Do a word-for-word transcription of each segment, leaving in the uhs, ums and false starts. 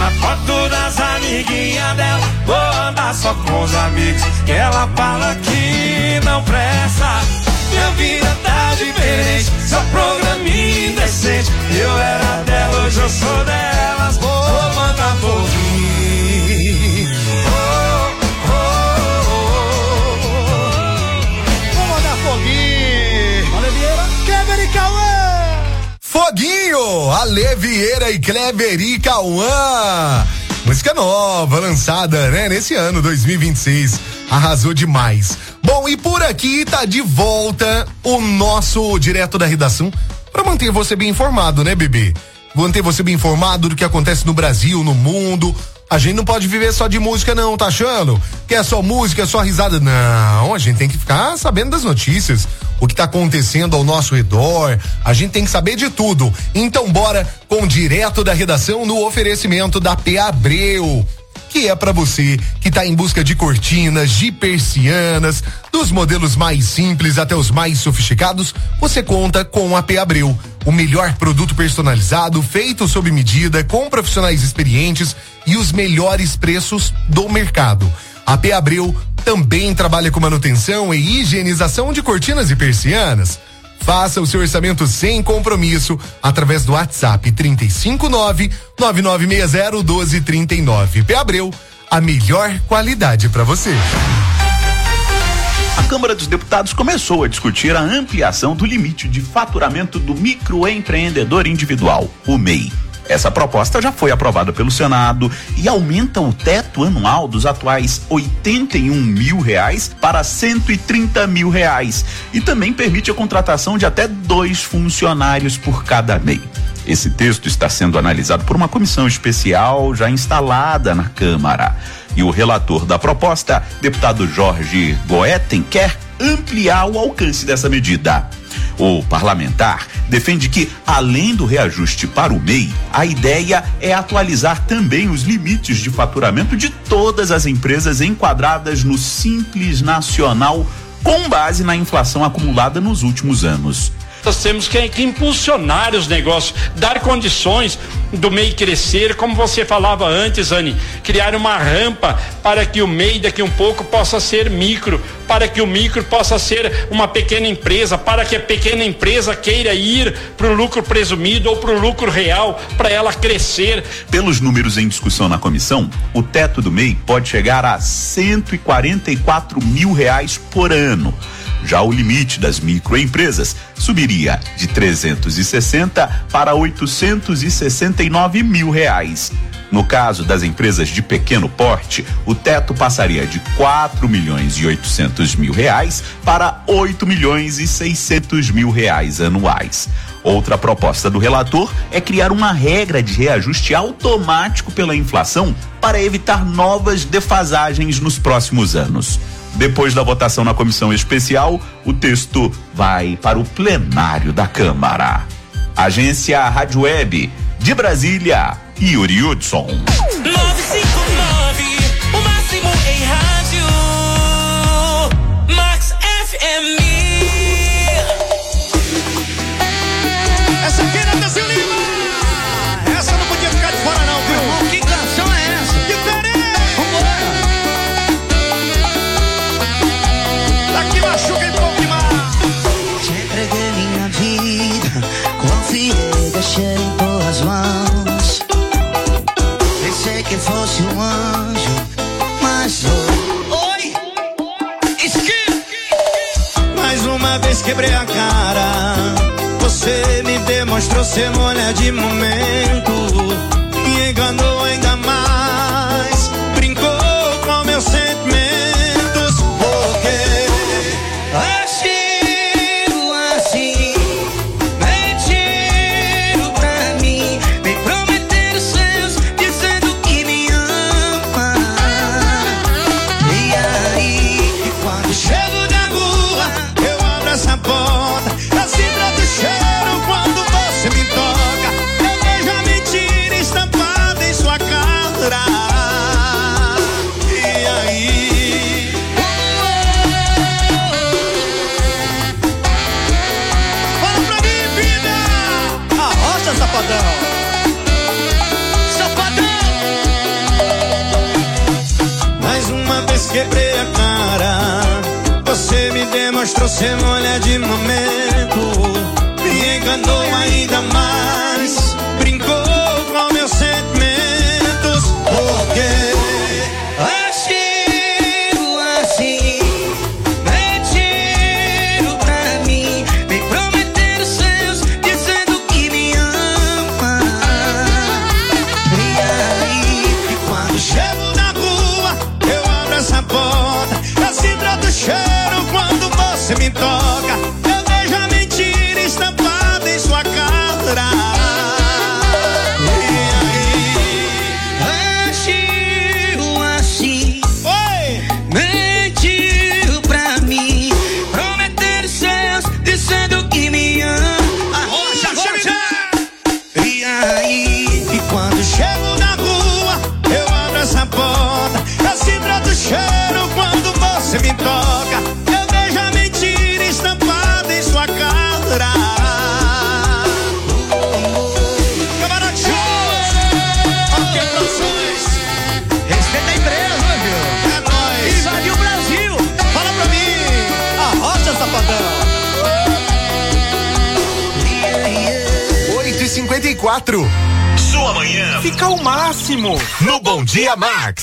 na foto das amiguinhas dela. Vou andar só com os amigos que ela fala que não presta. Minha vida tá diferente, seu programinha indecente. Eu era dela, hoje eu sou delas. Vou, vou mandar foguinho. Oh, oh, oh, oh. Vou mandar foguinho. Ale Vieira, Kleber e Cauã. Foguinho, Ale Vieira e Kleber e Cauã. Música nova, lançada, né, nesse ano, dois mil e vinte e seis. Arrasou demais. Bom, e por aqui tá de volta o nosso direto da redação para manter você bem informado, né, bebê? Manter você bem informado do que acontece no Brasil, no mundo. A gente não pode viver só de música não, tá achando? Que é só música, é só risada. Não, a gente tem que ficar sabendo das notícias, o que tá acontecendo ao nosso redor. A gente tem que saber de tudo. Então bora com o direto da redação no oferecimento da P. Abreu, que é pra você que tá em busca de cortinas, de persianas, dos modelos mais simples até os mais sofisticados. Você conta com a P. Abreu, o melhor produto personalizado, feito sob medida, com profissionais experientes e os melhores preços do mercado. A P. Abreu também trabalha com manutenção e higienização de cortinas e persianas. Faça o seu orçamento sem compromisso através do WhatsApp trinta e cinco nove, nove nove seis zero, um dois três nove. P. Abreu, a melhor qualidade para você. A Câmara dos Deputados começou a discutir a ampliação do limite de faturamento do microempreendedor individual, o M E I. Essa proposta já foi aprovada pelo Senado e aumenta o teto anual dos atuais oitenta e um mil reais para cento e trinta mil reais e também permite a contratação de até dois funcionários por cada M E I. Esse texto está sendo analisado por uma comissão especial já instalada na Câmara. E o relator da proposta, deputado Jorge Goetten, quer ampliar o alcance dessa medida. O parlamentar defende que, além do reajuste para o M E I, a ideia é atualizar também os limites de faturamento de todas as empresas enquadradas no Simples Nacional, com base na inflação acumulada nos últimos anos. Nós temos que, que impulsionar os negócios, dar condições do M E I crescer, como você falava antes, Anny, criar uma rampa para que o M E I daqui um pouco possa ser micro, para que o micro possa ser uma pequena empresa, para que a pequena empresa queira ir para o lucro presumido ou para o lucro real, para ela crescer. Pelos números em discussão na comissão, o teto do M E I pode chegar a cento e quarenta e quatro mil reais por ano. Já o limite das microempresas subiria de trezentos e sessenta para oitocentos e sessenta e nove mil reais. No caso das empresas de pequeno porte, o teto passaria de quatro milhões e oitocentos mil reais para oito milhões e seiscentos mil reais anuais. Outra proposta do relator é criar uma regra de reajuste automático pela inflação para evitar novas defasagens nos próximos anos. Depois da votação na comissão especial, o texto vai para o plenário da Câmara. Agência Rádio Web de Brasília, Yuri Hudson. nove cinco nove, o máximo em rádio. Max F M. Essa aqui é Brasil Lima. Essa não podia ficar de fora não, viu? Que canção é essa? Diferente. Vambora. Daqui machuca e pouco demais. Te entreguei minha vida, confiei, deixei em tuas mãos. Pensei que fosse um anjo, mas sou. Oi! Esqui! Mais uma vez quebrei a cara. Você me demonstrou ser mulher de momento. Me enganou ainda mais. Brincou com meus sentimentos. Porque Agindo assim, mentindo pra mim, me prometendo seus, dizendo que me ama. E aí, quando chego na rua, eu abro essa porta. Assim pra do cheiro quando você me toca. Eu mostrou ser mulher de momento, me enganou ainda mais, brincou com meus sentimentos, porque Agiu assim, mentindo pra mim, me prometendo seus, dizendo que me ama. E aí, quando chego na rua, eu abro essa porta, eu sinto o cheiro quando você me toca, eu vejo a mentira estampada em sua cara. agiu assim, Oi! mentiu pra mim, prometendo seus, dizendo que me ama. Arrocha, Xexé! E aí, E quando chego na rua, eu abro essa porta, eu sinto o cheiro quando você me toca, eu vejo a mentira estampada em sua cara. Camarada Show! Ok, produções! Respeita a empresa, viu? É nóis! Invadiu o Brasil. Fala pra mim! Arrocha, safadão! oito e cinquenta e quatro. Sua manhã Fica o máximo no Bom Dia Max.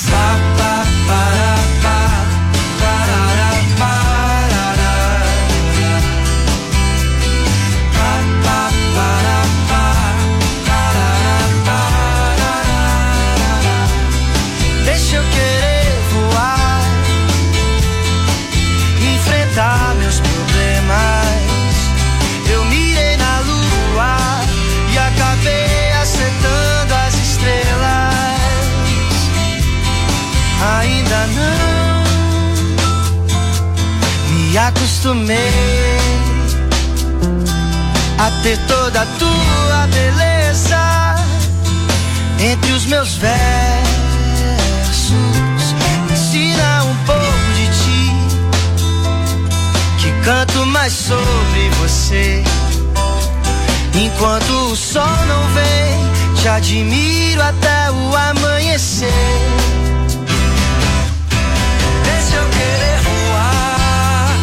deixa eu querer voar, enfrentar meus problemas. Eu mirei na lua e acabei acertando as estrelas. Ainda não me acostumei a ter toda a tua beleza entre os meus versos. Me ensina um pouco de ti, que canto mais sobre você. Enquanto o sol não vem, te admiro até o amanhecer. Deixa eu querer voar,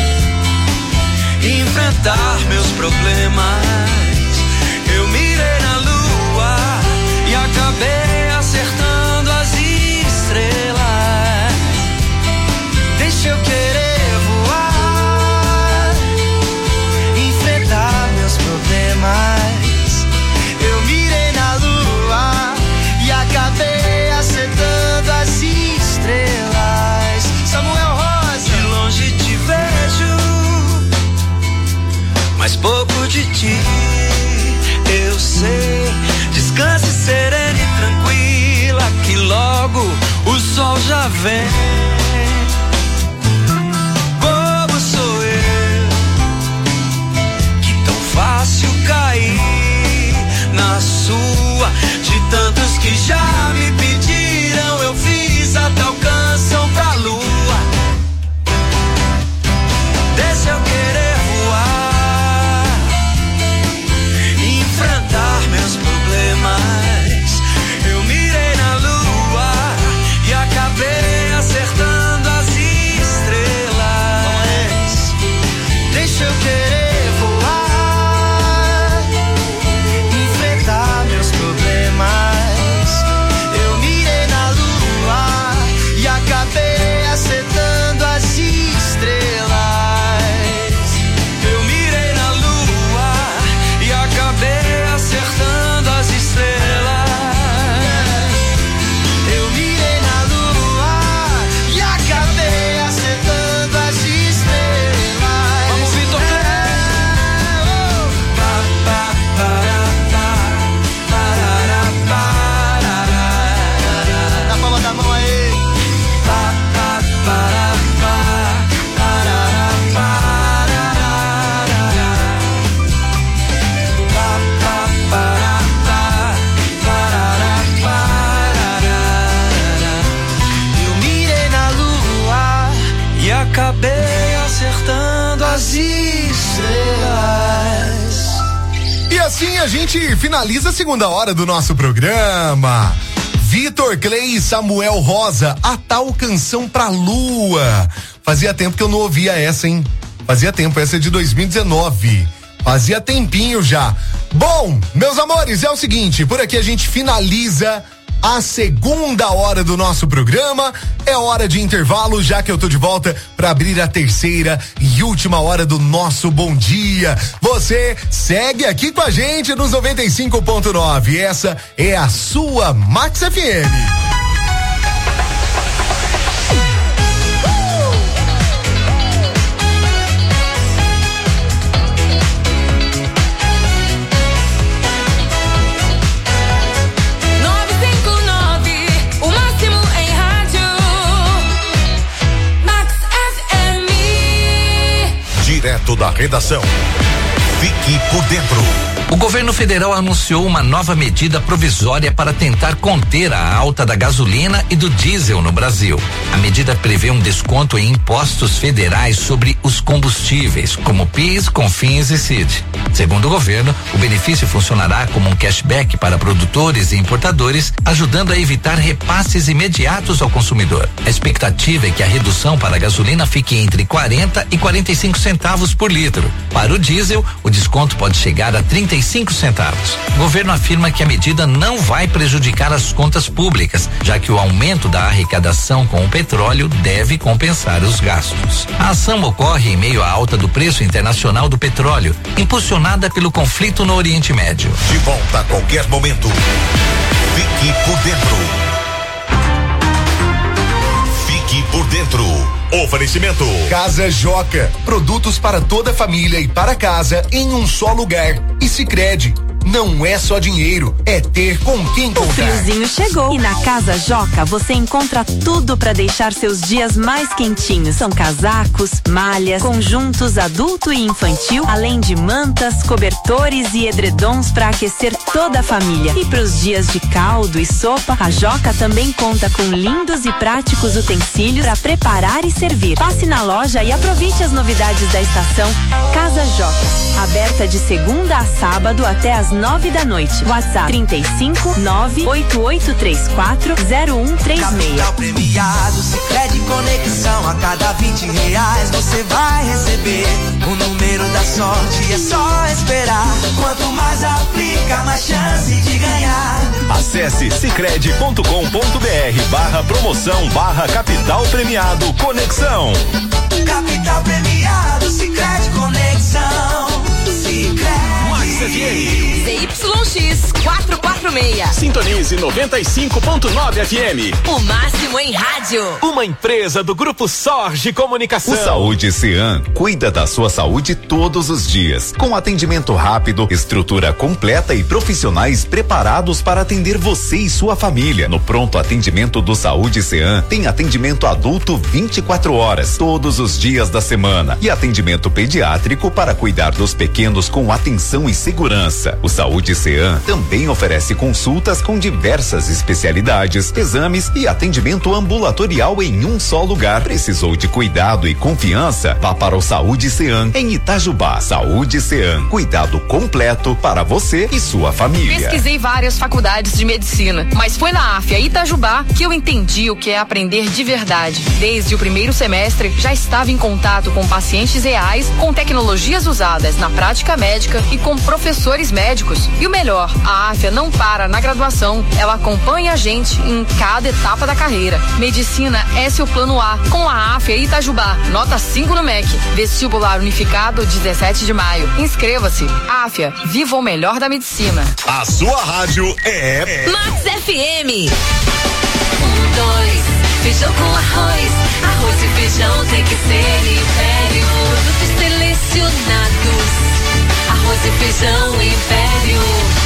enfrentar meus problemas. Eu mirei na lua e acabei acertando as estrelas. Deixa eu querer voar, enfrentar meus problemas. Eu mirei na lua e acabei acertando as estrelas. Samuel Rosa, de longe te vejo, mas pouco de ti eu sei. Descanse serena e tranquila, que logo o sol já vem. Bobo sou eu, que tão fácil cair na sua. De tantos que já me pediram, eu fiz até o canção pra lua. Deixa eu querer voar, enfrentar meus problemas. Eu mirei na lua e acabei acertando as estrelas. Deixa eu querer voar, enfrentar meus problemas. Eu mirei na lua e acabei acertando as estrelas. Eu mirei na lua e acabei acertando as estrelas. Eu mirei na lua e acabei acertando as estrelas. Vamos, Vitor Cléo! Pa, pa, para, pa, parará, parará. Na palma da mão aí! Pa, pa, para, pa, parará, parará. Pa, pa, para, pa, parará, parará. Eu mirei na lua e acabei acertando as estrelas. E assim a gente finaliza a segunda hora do nosso programa. Vitor Clay e Samuel Rosa, a tal canção pra lua. Fazia tempo que eu não ouvia essa, hein? Fazia tempo, essa é de dois mil e dezenove. Fazia tempinho já. Bom, meus amores, é o seguinte, por aqui a gente finaliza a segunda hora do nosso programa. É hora de intervalo, já que eu tô de volta para abrir a terceira e última hora do nosso Bom Dia. Você segue aqui com a gente nos noventa e cinco ponto nove. Essa é a sua Max F M. Direto da redação. Fique por dentro. O governo federal anunciou uma nova medida provisória para tentar conter a alta da gasolina e do diesel no Brasil. A medida prevê um desconto em impostos federais sobre os combustíveis, como PIS, CONFINS e C I D. Segundo o governo, o benefício funcionará como um cashback para produtores e importadores, ajudando a evitar repasses imediatos ao consumidor. A expectativa é que a redução para a gasolina fique entre quarenta e quarenta e cinco centavos por litro. Para o diesel, o desconto pode chegar a trinta e cinco centavos. O governo afirma que a medida não vai prejudicar as contas públicas, já que o aumento da arrecadação com o petróleo deve compensar os gastos. A ação ocorre em meio à alta do preço internacional do petróleo, impulsionada pelo conflito no Oriente Médio. De volta a qualquer momento. Fique por dentro. Fique por dentro. Oferecimento. Casa Joca, produtos para toda a família e para casa em um só lugar. E Sicredi, não é só dinheiro, é ter com quem contar. O friozinho chegou e na Casa Joca você encontra tudo para deixar seus dias mais quentinhos. São casacos, malhas, conjuntos adulto e infantil, além de mantas, cobertores e edredons para aquecer toda a família. E para os dias de caldo e sopa, a Joca também conta com lindos e práticos utensílios para preparar e servir. Passe na loja e aproveite as novidades da estação. Casa Joca, aberta de segunda a sábado até às nove da noite. WhatsApp trinta e cinco, nove oito oito três quatro, zero um três seis. Capital premiado, Sicredi Conexão. A cada vinte reais você vai receber o número da sorte. É só esperar. Quanto mais aplica, mais chance de ganhar. Acesse sicredi ponto com ponto br barra promoção barra capital premiado Conexão. Capital premiado, Sicredi Conexão. Sicredi. Max F M. Z Y X quatrocentos e quarenta e seis. Sintonize noventa e cinco ponto nove F M. O máximo em rádio. Uma empresa do Grupo Sorge Comunicação. O Saúde Cean cuida da sua saúde todos os dias, com atendimento rápido, estrutura completa e profissionais preparados para atender você e sua família. No pronto atendimento do Saúde Cean tem atendimento adulto vinte e quatro horas, todos os dias da semana, e atendimento pediátrico para cuidar dos pequenos com atenção e segurança. O Saúde Cean também oferece consultas com diversas especialidades, exames e atendimento ambulatorial em um só lugar. Precisou de cuidado e confiança? Vá para o Saúde Cean em Itajubá. Saúde Cean, cuidado completo para você e sua família. Pesquisei várias faculdades de medicina, mas foi na Afia Itajubá que eu entendi o que é aprender de verdade. Desde o primeiro semestre já estava em contato com pacientes reais, com tecnologias usadas na prática médica e com professores médicos. E o melhor, a Afia não para na graduação, ela acompanha a gente em cada etapa da carreira. Medicina é seu plano A, com a Afia Itajubá, nota cinco no M E C, vestibular unificado dezessete de maio. Inscreva-se. Afia, viva o melhor da medicina. A sua rádio é Max F M. Um, dois, feijão com arroz, arroz e feijão tem que ser Império. Produtos selecionados, arroz e feijão Império.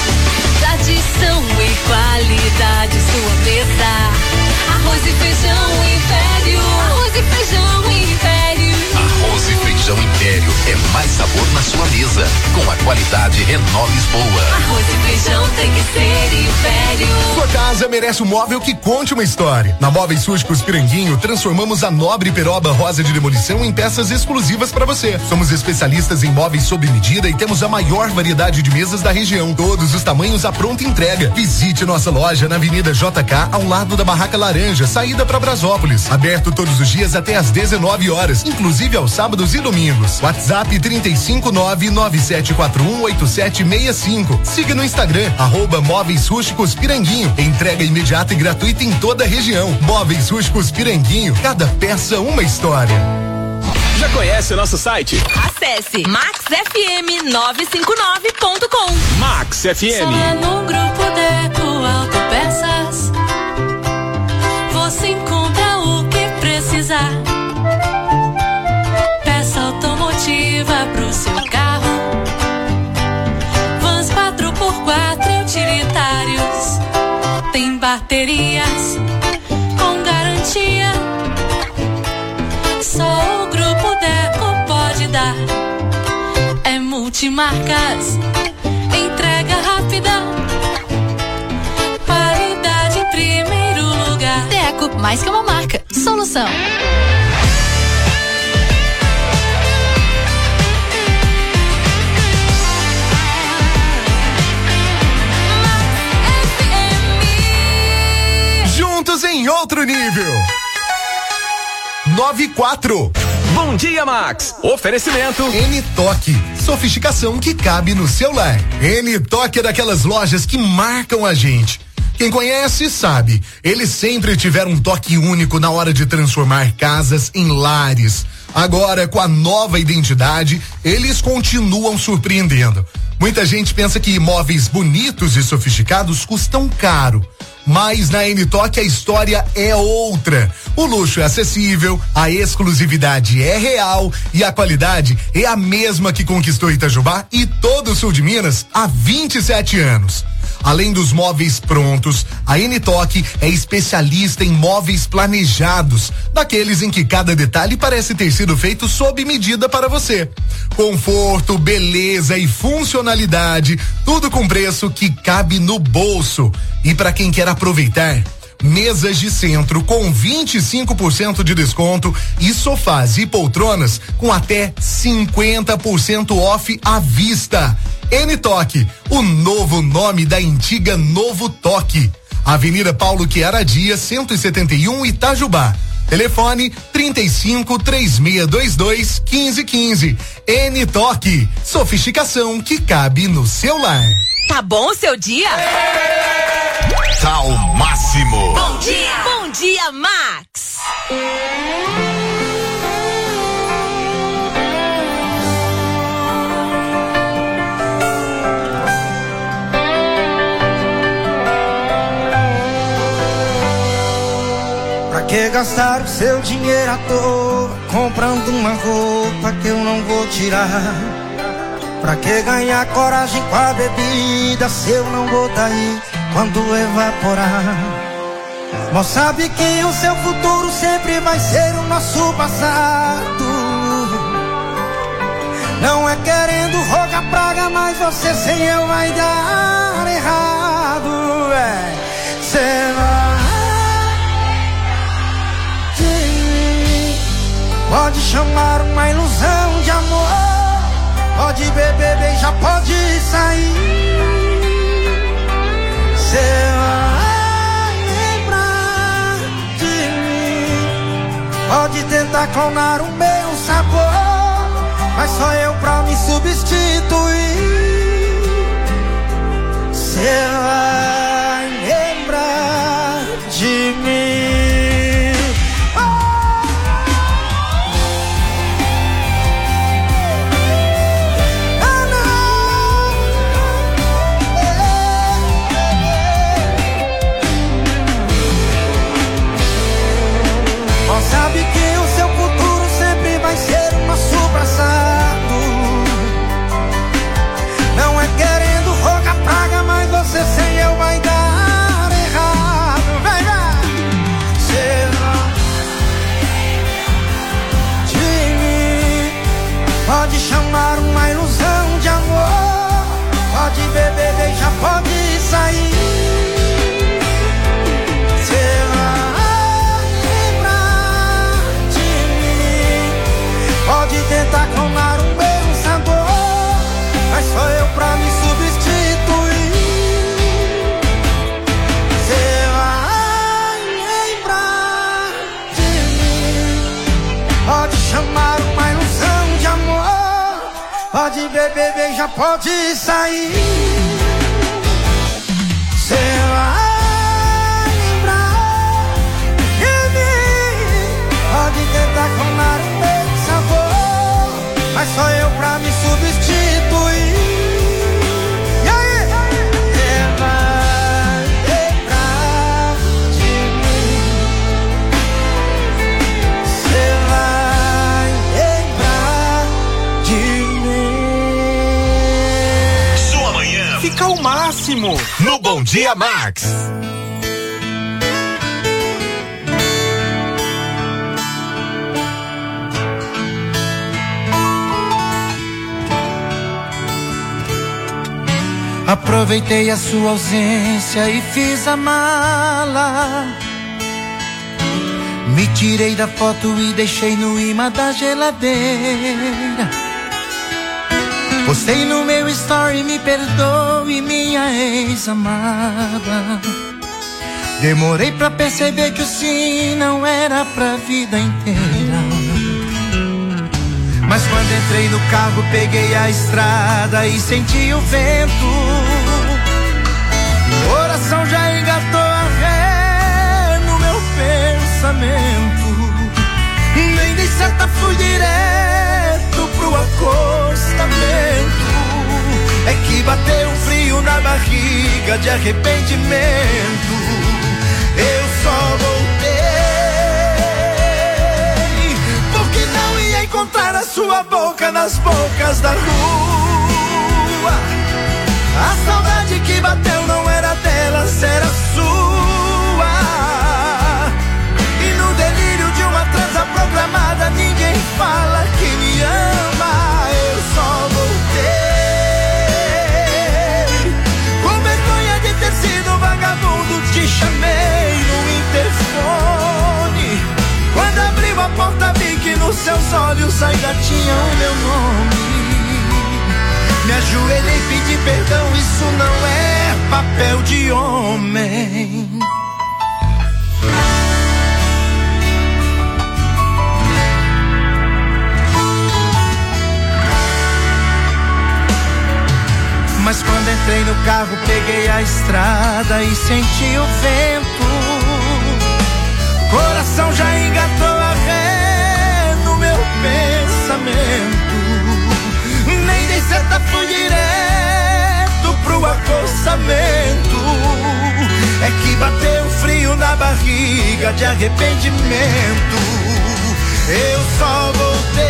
Tradição e qualidade, sua mesa. Arroz e feijão Império. Arroz e feijão Império. Arroz e feijão Império é mais sabor na sua mesa, com a qualidade Renove Lisboa. Arroz e feijão tem que ser Império. Sua casa merece um móvel que conte uma história. Na Móveis Rústicos Piranguinho, transformamos a nobre peroba rosa de demolição em peças exclusivas para você. Somos especialistas em móveis sob medida e temos a maior variedade de mesas da região. Todos os tamanhos à pronta entrega. Visite nossa loja na Avenida J K, ao lado da Barraca Laranja, saída para Brasópolis. Aberto todos os dias até às dezenove horas, inclusive aos sábados e domingos. WhatsApp trinta e cinco nove nove sete quatro um oito sete seis cinco. Siga no Instagram, arroba Móveis Rústicos Piranguinho. Entrega imediata e gratuita em toda a região. Móveis Rústicos Piranguinho, cada peça uma história. Já conhece o nosso site? Acesse max f m nove cinco nove ponto com. Max F M. Só no Grupo Deco Autopeças você encontra o que precisar. Peça automotiva pro seu carro, vans quatro por quatro e utilitários. Tem baterias com garantia, só o Grupo Deco pode dar. É multimarcas, entrega rápida, qualidade em primeiro lugar. Deco, mais que uma marca, solução. Juntos em outro nível. Nove quatro. Bom dia, Max. Oferecimento N-Toque, sofisticação que cabe no seu lar. N-Toque é daquelas lojas que marcam a gente. Quem conhece sabe, eles sempre tiveram um toque único na hora de transformar casas em lares. Agora, com a nova identidade, eles continuam surpreendendo. Muita gente pensa que imóveis bonitos e sofisticados custam caro. Mas na N-Toque a história é outra. O luxo é acessível, a exclusividade é real e a qualidade é a mesma que conquistou Itajubá e todo o sul de Minas há vinte e sete anos. Além dos móveis prontos, a N-Toque é especialista em móveis planejados, daqueles em que cada detalhe parece ter sido feito sob medida para você. Conforto, beleza e funcionalidade, tudo com preço que cabe no bolso. E para quem quer aproveitar, mesas de centro com vinte e cinco por cento de desconto e sofás e poltronas com até cinquenta por cento off à vista. N-Toque, o novo nome da antiga Novo Toque. Avenida Paulo Chiara Dias, cento e setenta e um, Itajubá. Telefone trinta e cinco, três seis dois dois, quinze quinze. N-Toque, sofisticação que cabe no seu lar. Tá bom o seu dia? Tá ao máximo. Bom dia! Bom dia, Max! Pra que gastar o seu dinheiro à toa comprando uma roupa que eu não vou tirar? Pra que ganhar coragem com a bebida se eu não vou daí quando evaporar? Mas sabe que o seu futuro sempre vai ser o nosso passado. Não é querendo rogar praga, mas você sem eu vai dar errado. É, cê vai de mim. Pode chamar uma ilusão de amor, pode beber, beijar, pode sair. Cê vai lembrar de mim. Pode tentar clonar o meu sabor, mas só eu pra me substituir. Cê vai lembrar de mim. Sabe que o seu futuro sempre vai ser o nosso passado. Não é querendo rogar praga, mas você sem eu vai bebê, já pode sair. Cê vai lembrar de mim. Pode tentar clonar o meu sabor, mas só eu pra me substituir. E aí? Cê vai lembrar de mim. Cê vai lembrar de mim. Sua manhã fica o máximo no Bom Dia Max. Aproveitei a sua ausência e fiz a mala. Me tirei da foto e deixei no imã da geladeira. Postei no meu story, me perdoe, minha ex-amada. Demorei pra perceber que o sim não era pra vida inteira. Mas quando entrei no carro, peguei a estrada e senti o vento. O coração já engatou a ré no meu pensamento. Nem dei seta, fui direto pro acostamento. É que bateu um frio na barriga de arrependimento. Eu só voltei porque não ia encontrar a sua boca nas bocas da rua. A saudade que bateu não era delas, era sua. E no delírio de uma transa programada, ninguém fala que me ama. Eu só voltei com vergonha de ter sido vagabundo. Te chamei no interfone. Quando abriu a porta, vi que nos seus olhos ainda tinha o meu nome. Me ajoelhei, pedi perdão, isso não é papel de homem. Mas quando entrei no carro, peguei a estrada e senti o vento. Coração já engatou a ré no meu pensamento. Nem dei seta, fui direto pro acostamento. É que bateu frio na barriga de arrependimento. Eu só voltei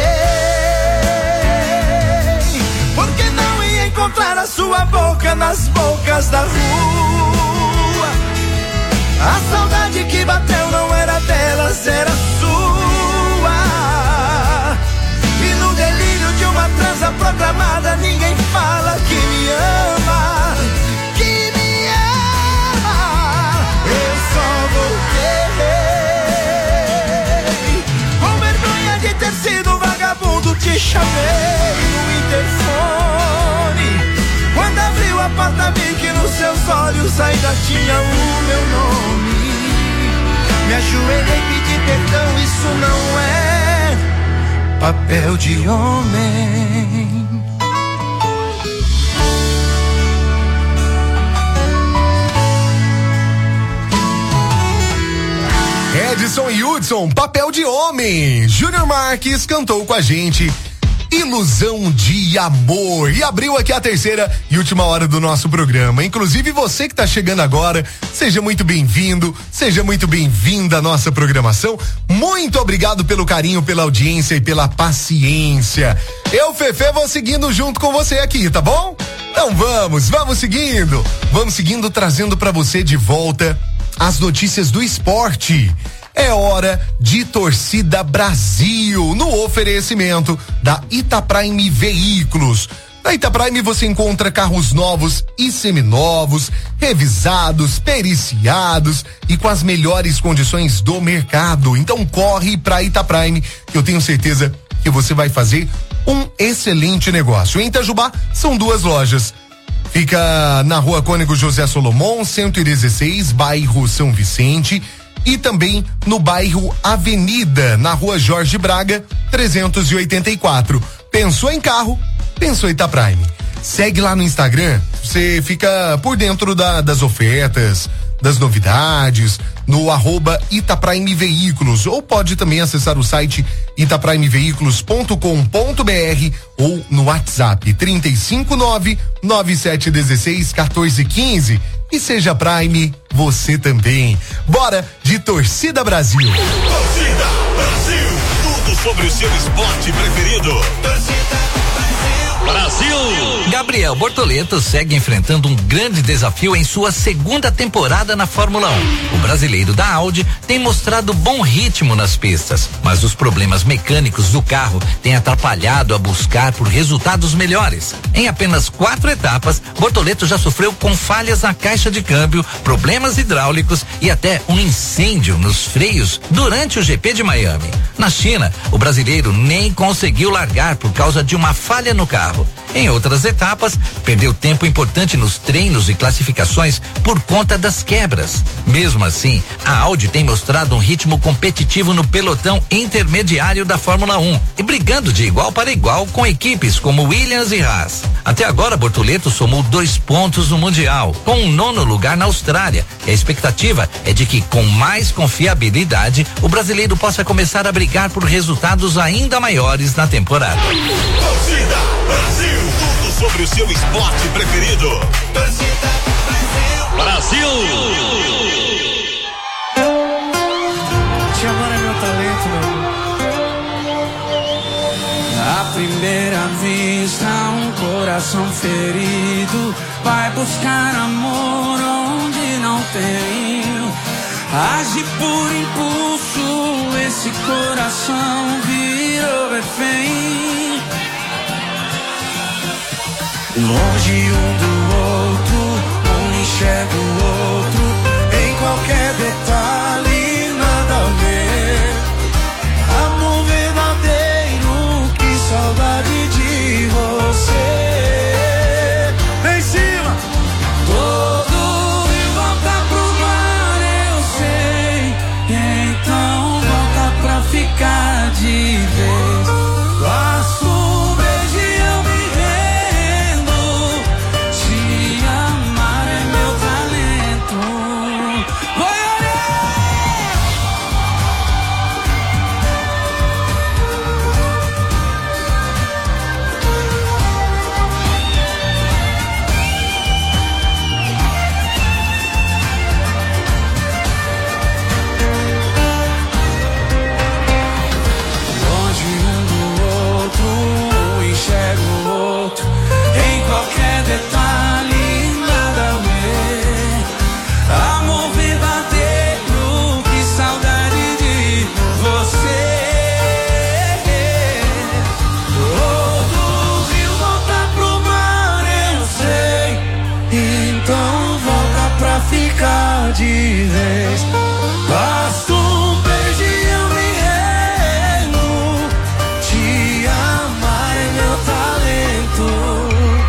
porque não ia encontrar a sua boca nas bocas da rua. A saudade que bateu não era delas, era sua. E no delírio de uma transa programada, ninguém fala que me ama, que me ama. Eu só voltei com vergonha de ter sido vagabundo. Te chamei no interfone. Quando abriu a porta, vi que nos seus olhos ainda tinha o meu nome. Me ajoelhei, pedi perdão, isso não é papel de homem. Edson e Hudson, papel de homem. Júnior Marques cantou com a gente Ilusão de Amor e abriu aqui a terceira e última hora do nosso programa. Inclusive você que está chegando agora, seja muito bem-vindo, seja muito bem-vinda à nossa programação. Muito obrigado pelo carinho, pela audiência e pela paciência. Eu, Fefe, vou seguindo junto com você aqui, tá bom? Então vamos, vamos seguindo, vamos seguindo trazendo para você de volta as notícias do esporte. É hora de Torcida Brasil, no oferecimento da Itaprime Veículos. Na Itaprime você encontra carros novos e seminovos, revisados, periciados e com as melhores condições do mercado. Então corre pra Itaprime, que eu tenho certeza que você vai fazer um excelente negócio. Em Itajubá são duas lojas. Fica na Rua Cônego José Solomon, cento e dezesseis, bairro São Vicente. E também no bairro Avenida, na Rua Jorge Braga, trezentos e oitenta e quatro. Pensou em carro? Pensou Itaprime? Segue lá no Instagram, você fica por dentro da, das ofertas, das novidades, no arroba Itaprime Veículos, ou pode também acessar o site itaprime veículos ponto com ponto br ou no WhatsApp trinta e cinco nove, nove sete um seis, um quatro um cinco e seja Prime você também. Bora de Torcida Brasil. Torcida Brasil, tudo sobre o seu esporte preferido. Torcida Brasil. Gabriel Bortoleto segue enfrentando um grande desafio em sua segunda temporada na Fórmula um. O brasileiro da Audi tem mostrado bom ritmo nas pistas, mas os problemas mecânicos do carro têm atrapalhado a buscar por resultados melhores. Em apenas quatro etapas, Bortoleto já sofreu com falhas na caixa de câmbio, problemas hidráulicos e até um incêndio nos freios durante o G P de Miami. Na China, o brasileiro nem conseguiu largar por causa de uma falha no carro. Em outras etapas, perdeu tempo importante nos treinos e classificações por conta das quebras. Mesmo assim, a Audi tem mostrado um ritmo competitivo no pelotão intermediário da Fórmula um e brigando de igual para igual com equipes como Williams e Haas. Até agora, Bortoleto somou dois pontos no Mundial, com um nono lugar na Austrália. E a expectativa é de que, com mais confiabilidade, o brasileiro possa começar a brigar por resultados ainda maiores na temporada. Torcida Brasil, tudo sobre o seu esporte preferido. Torcida Brasil. Brasil. Te amar é meu talento, meu. À primeira vista, um coração ferido vai buscar amor onde não tem. Age por impulso, esse coração virou refém. Longe um do outro, um enxerga o outro, em qualquer detalhe nada a ver. Amor verdadeiro, que saudade de você. Vem em cima! Todo e volta pro mar, eu sei. Então volta pra ficar de vez. Passo um beijo e eu me rendo. Te amar é meu talento. Vai, detalhe nada a ver. Amor verdadeiro, que saudade de você. Todo rio volta pro mar, eu sei. Então volta pra ficar de vez. Basta um beijo e eu me rendo. Te amar é meu talento.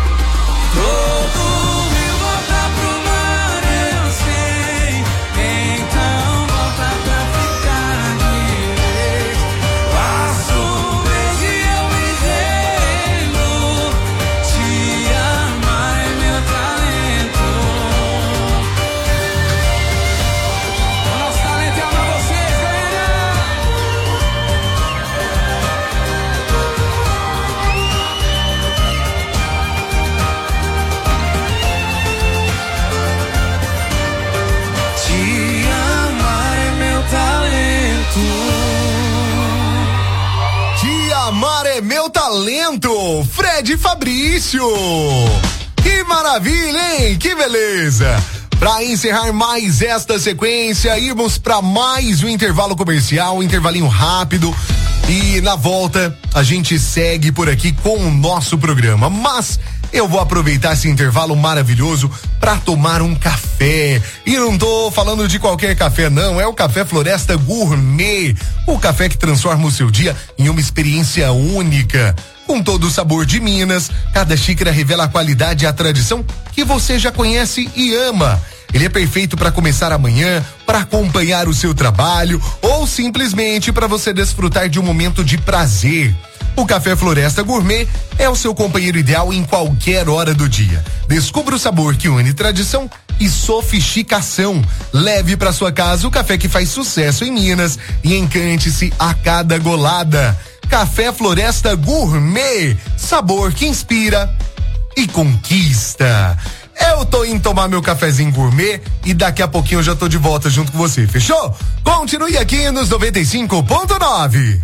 Meu talento, Fred Fabrício. Que maravilha, hein? Que beleza. Para encerrar mais esta sequência, irmos para mais um intervalo comercial, um intervalinho rápido. E na volta a gente segue por aqui com o nosso programa. Mas eu vou aproveitar esse intervalo maravilhoso para tomar um café. E não tô falando de qualquer café, não. É o Café Floresta Gourmet. O café que transforma o seu dia em uma experiência única. Com todo o sabor de Minas, cada xícara revela a qualidade e a tradição que você já conhece e ama. Ele é perfeito para começar amanhã, para acompanhar o seu trabalho ou simplesmente para você desfrutar de um momento de prazer. O Café Floresta Gourmet é o seu companheiro ideal em qualquer hora do dia. Descubra o sabor que une tradição e sofisticação. Leve para sua casa o café que faz sucesso em Minas e encante-se a cada golada. Café Floresta Gourmet, sabor que inspira e conquista. Eu tô indo tomar meu cafezinho gourmet e daqui a pouquinho eu já tô de volta junto com você, fechou? Continue aqui nos noventa e cinco ponto nove.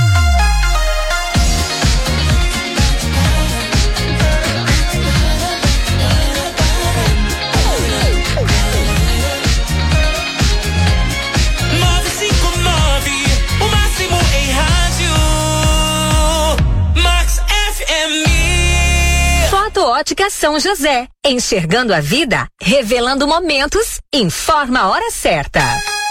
Ótica São José, enxergando a vida, revelando momentos, informa a hora certa.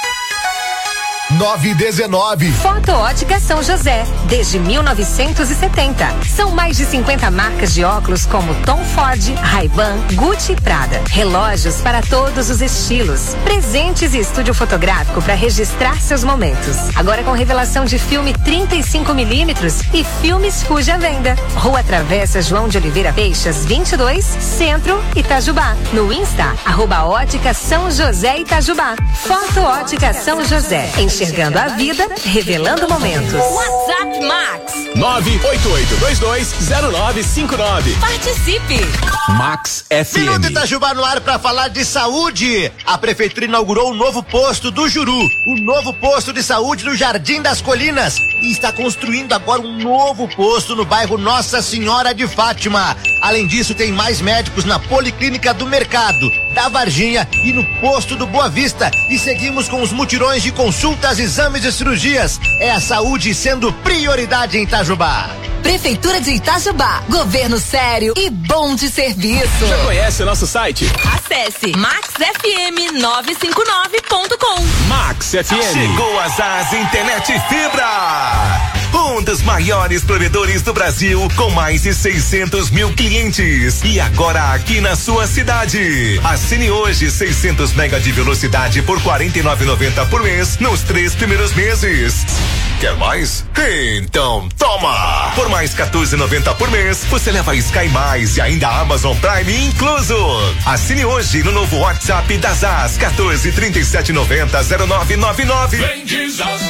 nove e dezenove. Foto Ótica São José, desde mil novecentos e setenta. São mais de cinquenta marcas de óculos como Tom Ford, Ray-Ban, Gucci e Prada. Relógios para todos os estilos. Presentes e estúdio fotográfico para registrar seus momentos. Agora com revelação de filme trinta e cinco milímetros e filmes Fuji à venda. Rua Travessa João de Oliveira Peixas, vinte e dois, Centro, Itajubá. No Insta, arroba Ótica São José Itajubá. Foto Ótica São José. Enxergando a vida, revelando momentos. WhatsApp Max nove oito oito dois dois zero nove cinco nove. Participe. Max F M. Minuto Itajubá no ar para falar de saúde. A prefeitura inaugurou o novo posto do Juru, o novo posto de saúde no Jardim das Colinas, e está construindo agora um novo posto no bairro Nossa Senhora de Fátima. Além disso, tem mais médicos na Policlínica do Mercado, da Varginha e no posto do Boa Vista. E seguimos com os mutirões de consultas, exames e cirurgias. É a saúde sendo prioridade em Itajubá. Prefeitura de Itajubá, governo sério e bom de serviço. Já conhece o nosso site? Acesse max f m nove cinco nove ponto com. Max F M. Chegou a Zaz Internet Fibra. Um dos maiores provedores do Brasil, com mais de seiscentos mil clientes. E agora aqui na sua cidade. Assine hoje seiscentos mega de velocidade por quarenta e nove reais e noventa centavos por mês nos três primeiros meses. Quer mais? Então toma! Por mais quatorze reais e noventa centavos por mês, você leva Sky Mais e ainda Amazon Prime incluso. Assine hoje no novo WhatsApp da Zaz, quatorze, trinta e sete, noventa, zero nove nove nove. Vem de Zaz.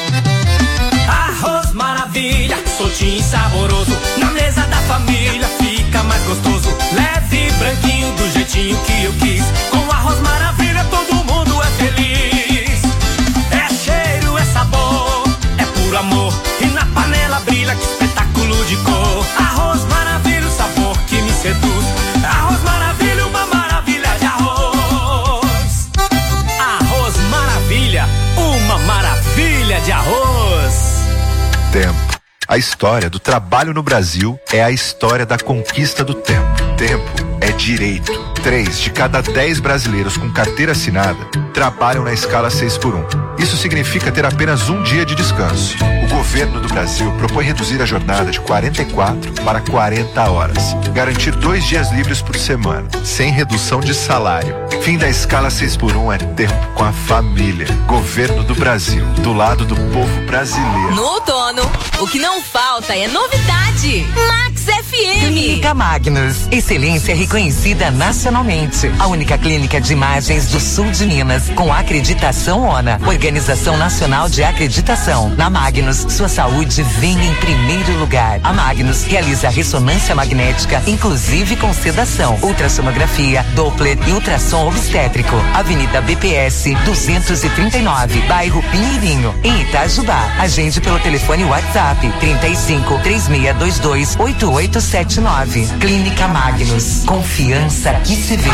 Arroz maravilha, soltinho e saboroso. Na mesa da família fica mais gostoso. Leve e branquinho do jeitinho que eu quis. Com arroz maravilha todo mundo é feliz. É cheiro, é sabor, é puro amor. E na panela brilha, que espetáculo de cor. Arroz maravilha, o sabor que me seduz. Arroz maravilha, uma maravilha de arroz. Arroz maravilha, uma maravilha de arroz. Tempo. A história do trabalho no Brasil é a história da conquista do tempo. Tempo é direito. Três de cada dez brasileiros com carteira assinada trabalham na escala seis por um. Isso significa ter apenas um dia de descanso. O governo do Brasil propõe reduzir a jornada de quarenta e quatro para quarenta horas. Garantir dois dias livres por semana, sem redução de salário. Fim da escala seis por um é tempo com a família. Governo do Brasil, do lado do povo brasileiro. No outono, o que não falta é novidade. Max F M. Clínica Magnus, excelência reconhecida nacionalmente. A única clínica de imagens do sul de Minas com acreditação ONA, Organização Nacional de Acreditação. Na Magnus, sua saúde vem em primeiro lugar. A Magnus realiza ressonância magnética, inclusive com sedação, ultrassonografia, Doppler e ultrassom obstétrico. Avenida B P S duzentos e trinta e nove, bairro Pinheirinho, em Itajubá. Agende pelo telefone WhatsApp trinta e cinco, três seis dois dois, oito oito sete nove. Clínica Magnus, confiança que se vê.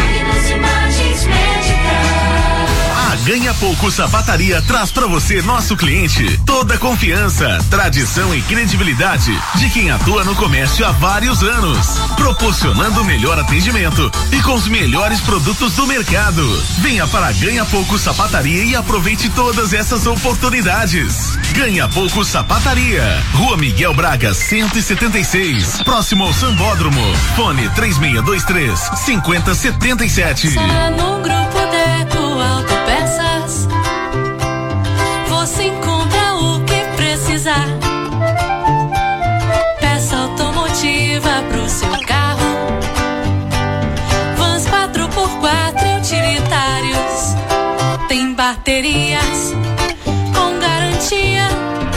A Ganha Pouco Sapataria traz pra você, nosso cliente, toda a confiança, tradição e credibilidade de quem atua no comércio há vários anos, proporcionando o melhor atendimento e com os melhores produtos do mercado. Venha para Ganha Pouco Sapataria e aproveite todas essas oportunidades. Ganha Pouco Sapataria, Rua Miguel Braga, cento e setenta e seis, próximo ao Sambódromo. Fone três seis dois três, cinco zero sete sete. Só no Grupo Deco Autopeças você encontra o que precisar. Peças baterias com garantia.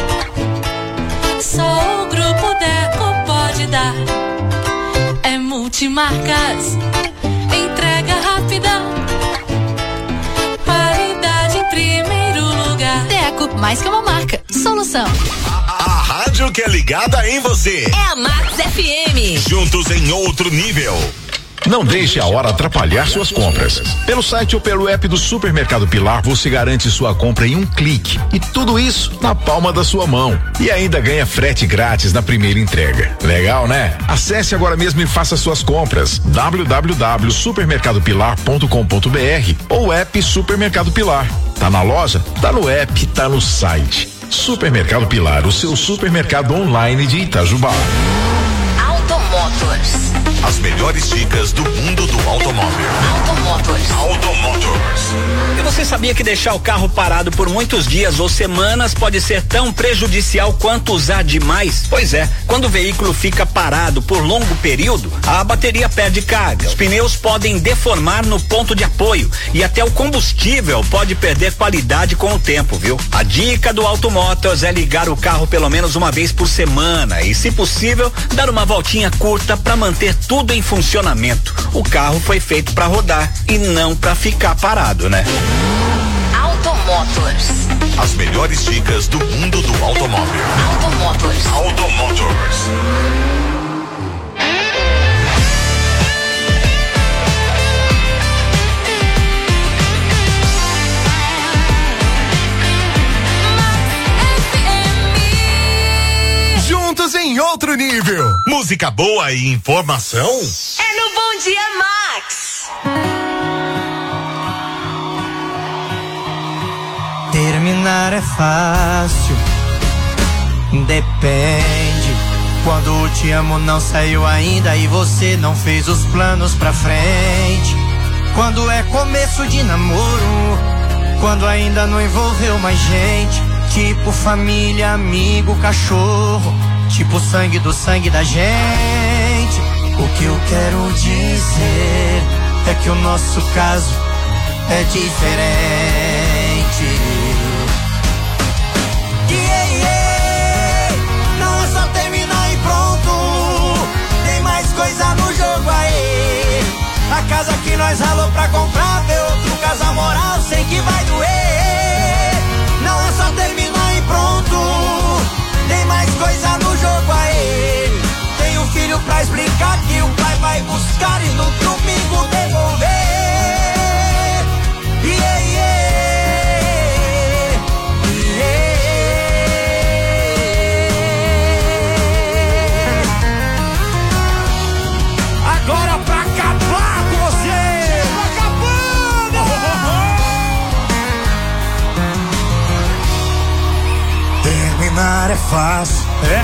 Só o Grupo Deco pode dar. É multimarcas, entrega rápida, qualidade em primeiro lugar. Deco, mais que uma marca, solução. A, a rádio que é ligada em você. É a Max F M. Juntos em outro nível. Não deixe a hora atrapalhar suas compras. Pelo site ou pelo app do Supermercado Pilar, você garante sua compra em um clique. E tudo isso na palma da sua mão. E ainda ganha frete grátis na primeira entrega. Legal, né? Acesse agora mesmo e faça suas compras. w w w ponto supermercado pilar ponto com ponto b r ou app Supermercado Pilar. Tá na loja? Tá no app, tá no site. Supermercado Pilar, o seu supermercado online de Itajubá. Automotors. As melhores dicas do mundo do automóvel. Automotors. Automotors. E você sabia que deixar o carro parado por muitos dias ou semanas pode ser tão prejudicial quanto usar demais? Pois é, quando o veículo fica parado por longo período, a bateria perde carga, os pneus podem deformar no ponto de apoio e até o combustível pode perder qualidade com o tempo, viu? A dica do Automotors é ligar o carro pelo menos uma vez por semana e, se possível, dar uma voltinha curta para manter tudo em funcionamento. O carro foi feito para rodar e não para ficar parado, né? Automotors. As melhores dicas do mundo do automóvel. Automotors. Automotors. Juntos em outro nível. Música boa e informação? É no Bom Dia Max. Terminar é fácil, depende. Quando o te amo não saiu ainda e você não fez os planos pra frente. Quando é começo de namoro, quando ainda não envolveu mais gente. Tipo família, amigo, cachorro, tipo sangue do sangue da gente. O que eu quero dizer é que o nosso caso é diferente. Yeah, yeah. Não é só terminar e pronto, tem mais coisa no jogo aí. A casa que nós ralou pra comprar, ver outro casal moral, sei que vai doer. Não é só terminar e pronto, tem mais coisa no jogo aí. Tem um filho pra explicar que o pai vai buscar e no domingo devolver. Yeah, yeah, yeah. Agora pra acabar com você. Terminar é fácil, é?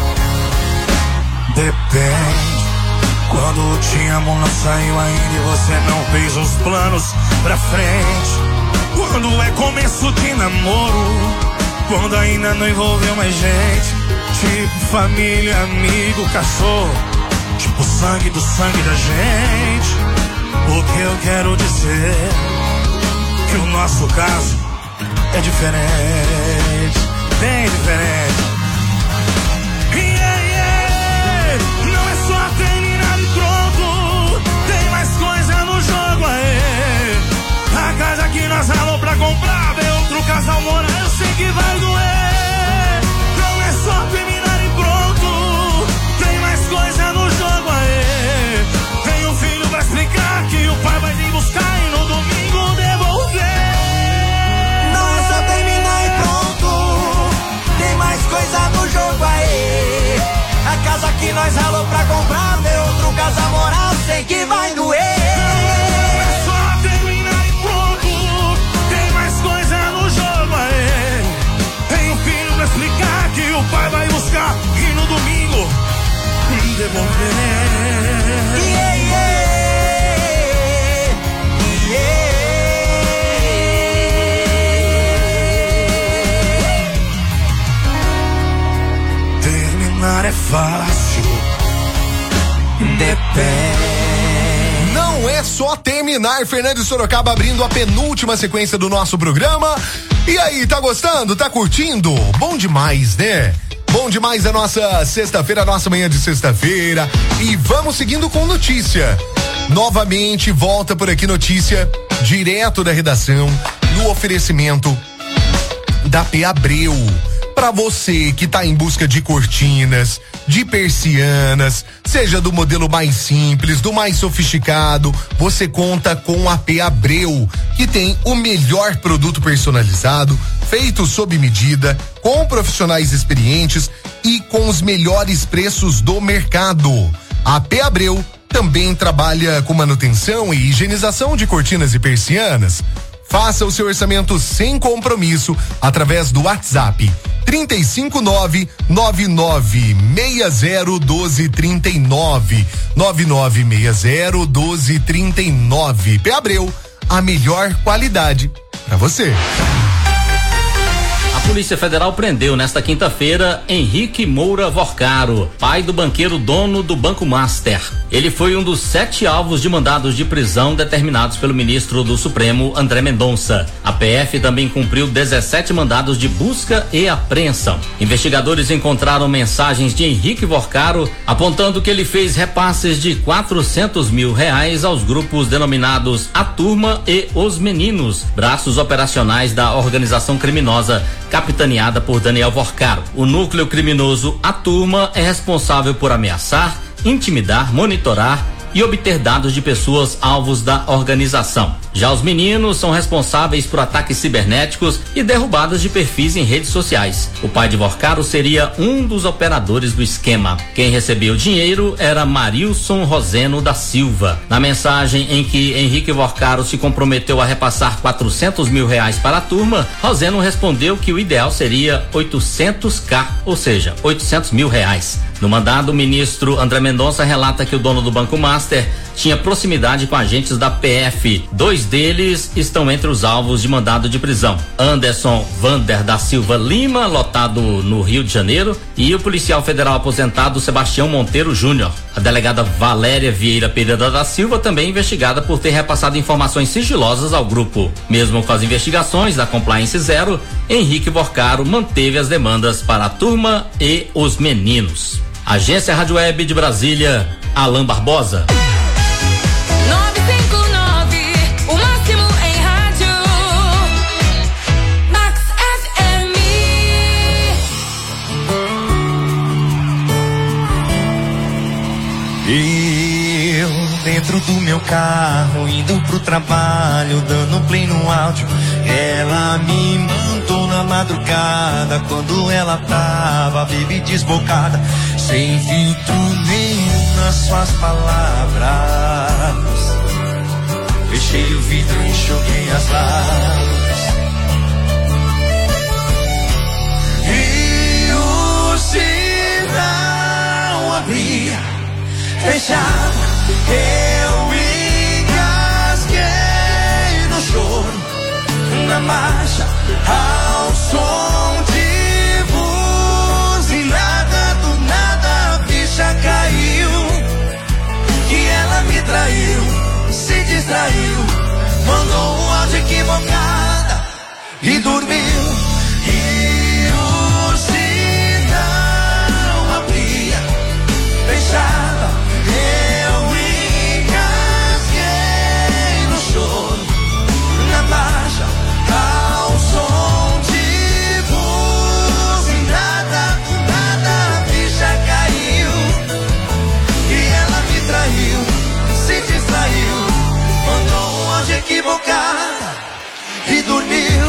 Depende. Quando o te amo não saiu ainda e você não fez os planos pra frente. Quando é começo de namoro, quando ainda não envolveu mais gente. Tipo família, amigo, cachorro, tipo sangue do sangue da gente. O que eu quero dizer que o nosso caso é diferente, bem diferente. Yeah, yeah. Não é só terminar e pronto, tem mais coisa no jogo aí. A casa que nós ralou pra comprar, ver outro casal morar, eu sei que vai doer. Não é só terminar e pronto, tem mais coisa no jogo aí. Tem um filho pra explicar que o pai vai vir buscar e no domingo devolver. Não é só terminar e pronto, tem mais coisa no jogo aí. A casa que nós ralou pra comprar, ver outro casal morar, sei que vai doer. Não é só terminar e pronto, tem mais coisa no jogo aí. Tem um filho pra explicar que o pai vai buscar e no domingo devolver. Yeah, yeah, yeah. Terminar é fácil, depende. Não é só terminar. Fernando de Sorocaba abrindo a penúltima sequência do nosso programa. E aí, tá gostando? Tá curtindo? Bom demais, né? Bom demais a nossa sexta-feira, a nossa manhã de sexta-feira. E vamos seguindo com notícia. Novamente volta por aqui notícia direto da redação no oferecimento da P. Abreu. Para você que tá em busca de cortinas, de persianas, seja do modelo mais simples, do mais sofisticado, você conta com a P. Abreu, que tem o melhor produto personalizado, feito sob medida, com profissionais experientes e com os melhores preços do mercado. A P. Abreu também trabalha com manutenção e higienização de cortinas e persianas. Faça o seu orçamento sem compromisso através do WhatsApp trinta e cinco nove nove nove seis zero um dois três nove nove nove seis zero um dois três nove. P. Abreu, a melhor qualidade para você. A Polícia Federal prendeu nesta quinta-feira Henrique Moura Vorcaro, pai do banqueiro dono do Banco Master. Ele foi um dos sete alvos de mandados de prisão determinados pelo ministro do Supremo, André Mendonça. A P F também cumpriu dezessete mandados de busca e apreensão. Investigadores encontraram mensagens de Henrique Vorcaro apontando que ele fez repasses de quatrocentos mil reais aos grupos denominados A Turma e Os Meninos, braços operacionais da organização criminosa capitaneada por Daniel Vorcaro. O núcleo criminoso A Turma é responsável por ameaçar, intimidar, monitorar e obter dados de pessoas alvos da organização. Já os meninos são responsáveis por ataques cibernéticos e derrubadas de perfis em redes sociais. O pai de Vorcaro seria um dos operadores do esquema. Quem recebeu o dinheiro era Marilson Roseno da Silva. Na mensagem em que Henrique Vorcaro se comprometeu a repassar quatrocentos mil reais para a turma, Roseno respondeu que o ideal seria oitocentos mil, ou seja, oitocentos mil reais. No mandado, o ministro André Mendonça relata que o dono do Banco Master tinha proximidade com agentes da P F. Dois deles estão entre os alvos de mandado de prisão: Anderson Vander da Silva Lima, lotado no Rio de Janeiro, e o policial federal aposentado Sebastião Monteiro Júnior. A delegada Valéria Vieira Pereira da Silva também investigada por ter repassado informações sigilosas ao grupo. Mesmo com as investigações da Compliance Zero, Henrique Vorcaro manteve as demandas para a turma e os meninos. Agência Rádio Web de Brasília, Alain Barbosa. Eu dentro do meu carro, indo pro trabalho, dando play no áudio. Ela me mandou na madrugada, quando ela tava baby desbocada, sem filtro nenhum nas suas palavras. Fechei o vidro e enxuguei as lágrimas. E o sinal abria, fechava, eu engasguei no choro, na marcha, ao som de buzinada. Do nada a ficha caiu, que ela me traiu, se distraiu, mandou um áudio equivocada e dormiu. E o sinal abria, fechava, eu engasguei no choro, na marcha, ao som de buzinada. Do nada a ficha caiu, e ela me traiu, se distraiu, mandou um áudio equivocado e dormiu.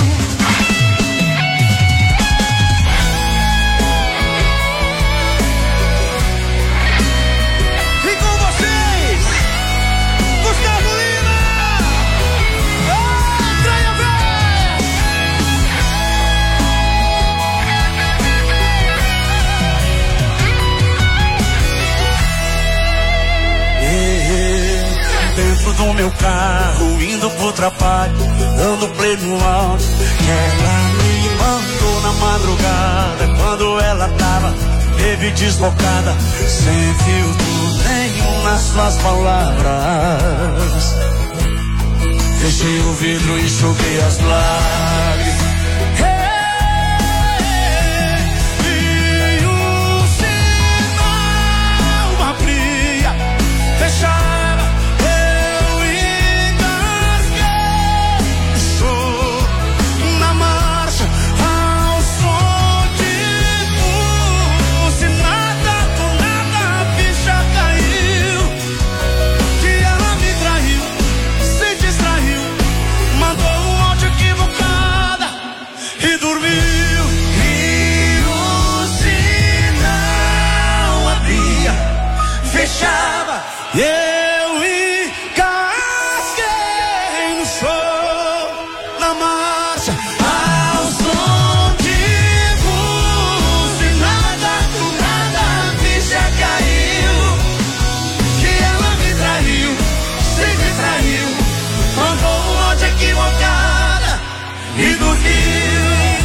Do meu carro, indo pro trabalho, dando play no áudio. Ela me mandou na madrugada, quando ela tava esteve desbocada, sem filtro nenhum nas suas palavras. Fechei o vidro e enxuguei as lágrimas. Fechava, eu engasguei. Sou na marcha ao som de buzinada. Do nada a ficha caiu, que ela me traiu, se distraiu, mandou um áudio equivocada e dormiu. E o sinal abria, fechava. E eu engasguei no show, na marcha, ao som de buzinada. Do nada a ficha caiu, que ela me traiu, se distraiu, mandou um áudio equivocada e dormiu.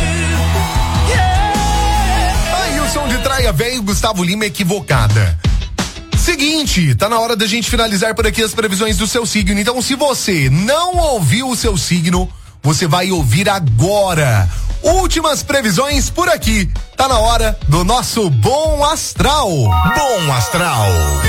Yeah. Aí o som de Traia Véio, Gustavo Lima, Equivocada. Seguinte, tá na hora da gente finalizar por aqui as previsões do seu signo. Então, se você não ouviu o seu signo, você vai ouvir agora. Últimas previsões por aqui. Tá na hora do nosso Bom Astral. Bom Astral.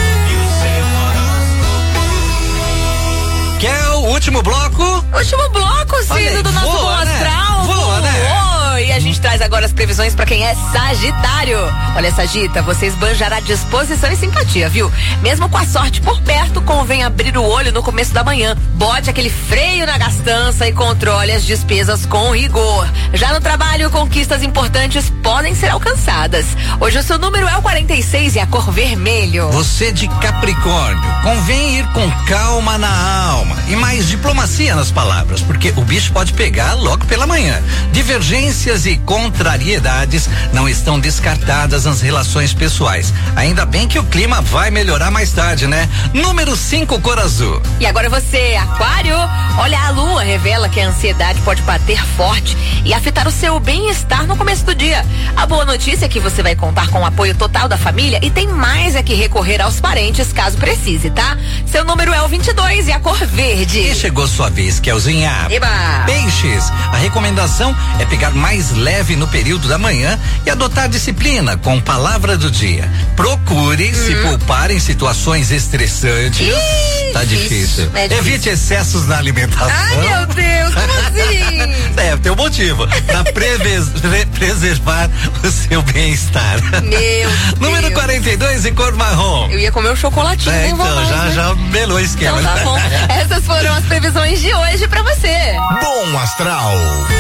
Quer o último bloco? Último bloco, signo do nosso Bom Astral. Voa, né? E a gente traz agora as previsões pra quem é Sagitário. Olha, Sagita, você esbanjará disposição e simpatia, viu? Mesmo com a sorte por perto, convém abrir o olho no começo da manhã. Bote aquele freio na gastança e controle as despesas com rigor. Já no trabalho, conquistas importantes podem ser alcançadas. Hoje o seu número é o quarenta e seis e a cor vermelho. Você de Capricórnio, convém ir com calma na alma e mais diplomacia nas palavras, porque o bicho pode pegar logo pela manhã. Divergências e contrariedades não estão descartadas nas relações pessoais. Ainda bem que o clima vai melhorar mais tarde, né? Número cinco, cor azul. E agora você, Aquário. Olha, a lua revela que a ansiedade pode bater forte e afetar o seu bem-estar no começo do dia. A boa notícia é que você vai contar com o apoio total da família e tem mais é que recorrer aos parentes caso precise, tá? Seu número é o vinte e dois e a cor verde. E chegou sua vez, Kelzinha. Eba! Peixes, a recomendação é pegar mais leve no período da manhã e adotar disciplina com palavra do dia. Procure hum. se poupar em situações estressantes. Ih, tá difícil. É difícil. Evite excessos na alimentação. Ai, meu Deus, como assim? É, tem um motivo. Pra preves, pre, preservar o seu bem-estar. Meu Número Deus. quarenta e dois em cor marrom. Eu ia comer um chocolatinho, é, nem então, vou mais, já, né? já melou o esquema. Então tá bom. Essas foram as previsões de hoje pra você. Bom Astral.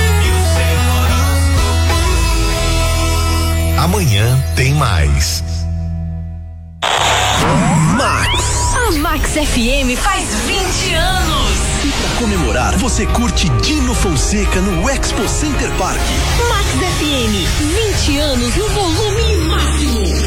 Amanhã tem mais. Max. A Max F M faz vinte anos. E pra comemorar, você curte Dino Fonseca no Expo Center Park. Max F M, vinte anos no volume máximo.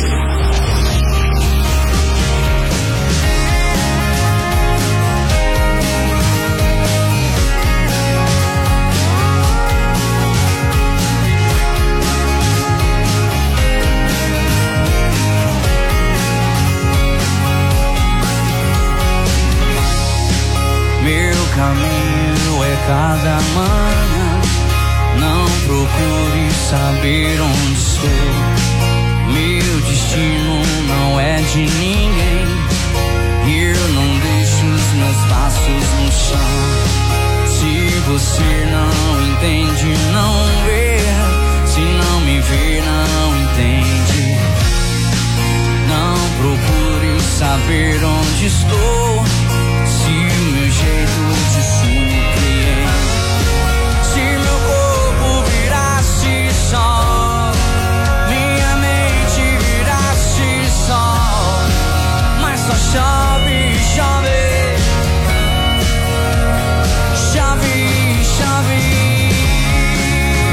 Meu caminho é cada manhã. Não procure saber onde estou. Meu destino não é de ninguém. Eu não deixo os meus passos no chão. Se você não entende, não vê. Se não me vê, não entende. Não procure saber onde estou. Se o meu jeito te surpreende, se meu corpo virasse sol, minha mente virasse sol, mas só chove, chove, chove, chove.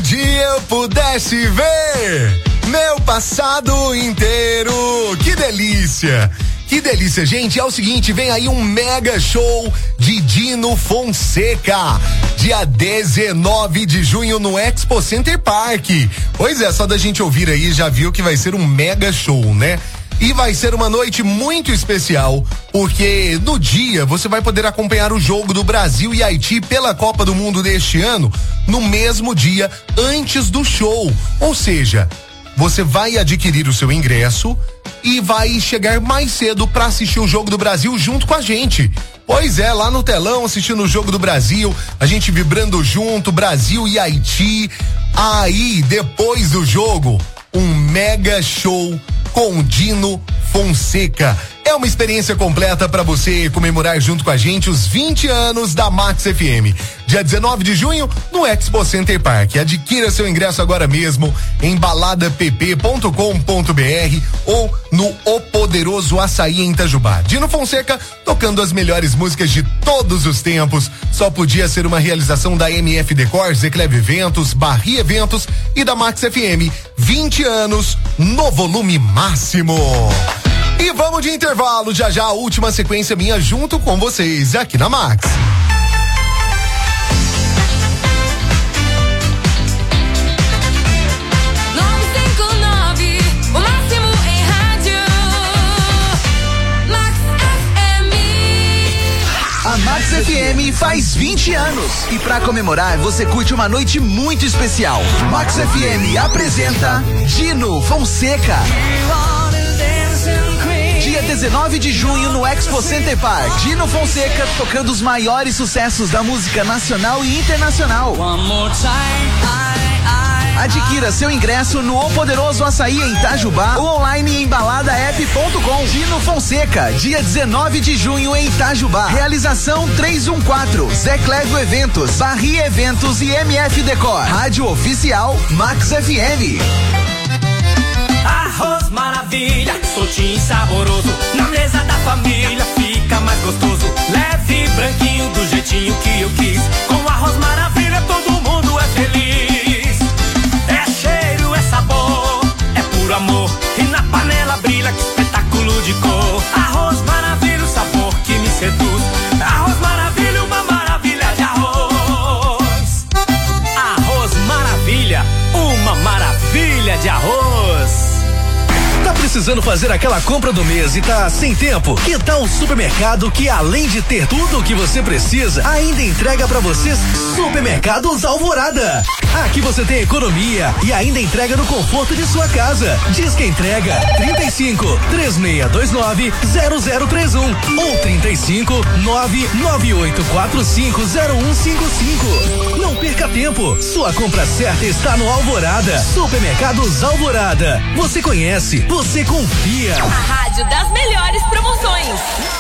dia eu pudesse ver meu passado inteiro. Que delícia! Que delícia, gente. É o seguinte, vem aí um mega show de Dino Fonseca. Dia dezenove de junho no Expo Center Park. Pois é, só da gente ouvir aí já viu que vai ser um mega show, né? E vai ser uma noite muito especial, porque no dia você vai poder acompanhar o jogo do Brasil e Haiti pela Copa do Mundo deste ano, no mesmo dia antes do show. Ou seja, você vai adquirir o seu ingresso e vai chegar mais cedo para assistir o jogo do Brasil junto com a gente. Pois é, lá no telão assistindo o jogo do Brasil, a gente vibrando junto, Brasil e Haiti. Aí, depois do jogo, um mega show com Dino Fonseca. É uma experiência completa para você comemorar junto com a gente os vinte anos da Max F M. Dia dezenove de junho no Expo Center Park. Adquira seu ingresso agora mesmo em balada p p ponto com ponto b r ou no O Poderoso Açaí em Itajubá. Dino Fonseca tocando as melhores músicas de todos os tempos. Só podia ser uma realização da M F Decor, Zecleve Eventos, Barri Eventos e da Max F M. vinte anos no volume máximo. E vamos de intervalo, já já a última sequência minha junto com vocês aqui na Max. A Max F M faz vinte anos e para comemorar você curte uma noite muito especial. Max F M apresenta Dino Fonseca. Dia dezenove de junho no Expo Center Park. Dino Fonseca tocando os maiores sucessos da música nacional e internacional. Adquira seu ingresso no O Poderoso Açaí em Itajubá ou online em balada app ponto com. Dino Fonseca, dia dezenove de junho em Itajubá. Realização trezentos e quatorze, Zé Clédio Eventos, Barri Eventos e M F Decor. Rádio Oficial Max F M. Arroz maravilha, soltinho e saboroso, na mesa da família fica mais gostoso. Leve, branquinho, do jeitinho que eu quis. Com arroz maravilha todo mundo é feliz. É cheiro, é sabor, é puro amor. E na panela brilha, que espetáculo de cor. Arroz maravilha, o sabor que me seduz. Arroz maravilha, uma maravilha de arroz. Arroz maravilha, uma maravilha de arroz. Tá precisando fazer aquela compra do mês e tá sem tempo? Que tal o supermercado que, além de ter tudo o que você precisa, ainda entrega pra vocês? Supermercados Alvorada. Aqui você tem economia e ainda entrega no conforto de sua casa. Diz que entrega trinta e cinco, três seis dois nove, zero zero três um ou trinta e cinco, nove nove oito quatro cinco, zero um cinco cinco. Não perca tempo. Sua compra certa está no Alvorada. Supermercados Alvorada. Você conhece, você confia. A rádio das melhores promoções.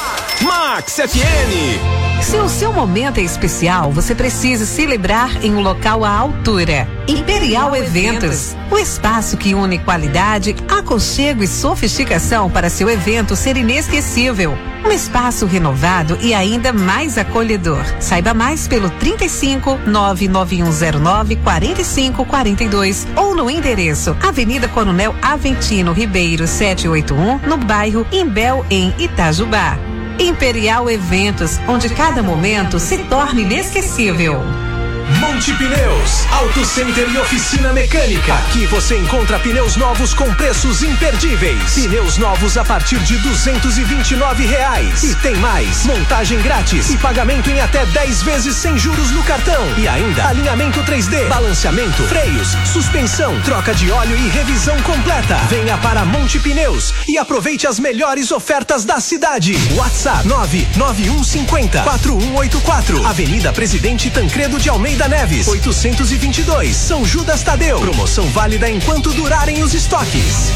Max F M. Se o seu momento é especial, você precisa celebrar em um local à altura. Imperial Eventos, o espaço que une qualidade, aconchego e sofisticação para seu evento ser inesquecível. Um espaço renovado e ainda mais acolhedor. Saiba mais pelo trinta e cinco, nove nove um zero nove, quatro cinco quatro dois ou no endereço Avenida Coronel Aventino Ribeiro setecentos e oitenta e um, no bairro Imbel, em Itajubá. Imperial Eventos, onde cada momento se torna inesquecível. Monte Pneus, Auto Center e Oficina Mecânica. Aqui você encontra pneus novos com preços imperdíveis. Pneus novos a partir de duzentos e vinte e nove reais. E tem mais, montagem grátis e pagamento em até dez vezes sem juros no cartão. E ainda alinhamento três D, balanceamento, freios, suspensão, troca de óleo e revisão completa. Venha para Monte Pneus e aproveite as melhores ofertas da cidade. WhatsApp nove nove um cinco zero, quatro um oito quatro. Avenida Presidente Tancredo de Almeida Neves, oitocentos e vinte e dois, São Judas Tadeu. Promoção válida enquanto durarem os estoques.